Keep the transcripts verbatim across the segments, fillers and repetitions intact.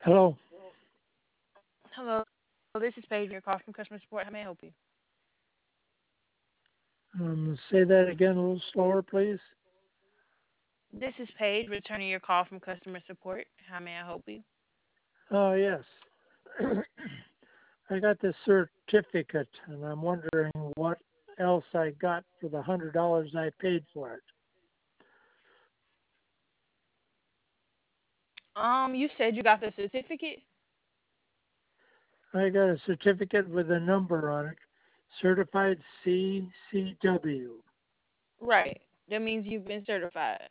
Hello. Hello, this is Paige. Your call from customer support. How may I help you? Um, say that again a little slower, please. This is Paige returning your call from customer support. How may I help you? Oh, yes. I got this certificate, and I'm wondering what else I got for the hundred dollars I paid for it. Um, you said you got the certificate? I got a certificate with a number on it, certified C C W. Right. That means you've been certified.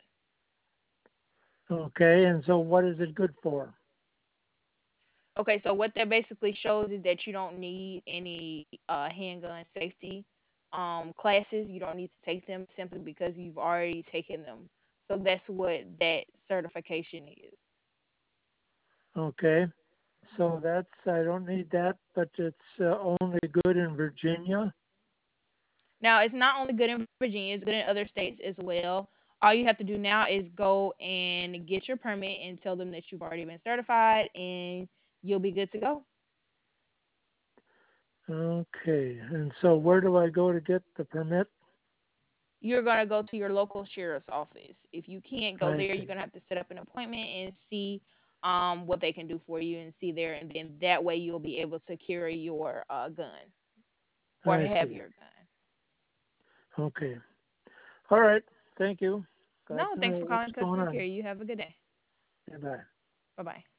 Okay, and so what is it good for? Okay, so what that basically shows is that you don't need any uh, handgun safety um, classes. You don't need to take them simply because you've already taken them. So that's what that certification is. Okay, so that's I don't need that, but it's uh, only good in Virginia. Now, it's not only good in Virginia, it's good in other states as well. All you have to do now is go and get your permit and tell them that you've already been certified, and you'll be good to go. Okay, and so where do I go to get the permit? You're going to go to your local sheriff's office. If you can't go I there, you're see. going to have to set up an appointment and see um, what they can do for you and see there. And then that way you'll be able to carry your uh, gun or I have see. your gun. Okay. All right. Thank you. No, Glad to know thanks for what's calling going customer care. on. You have a good day. Goodbye. Bye bye.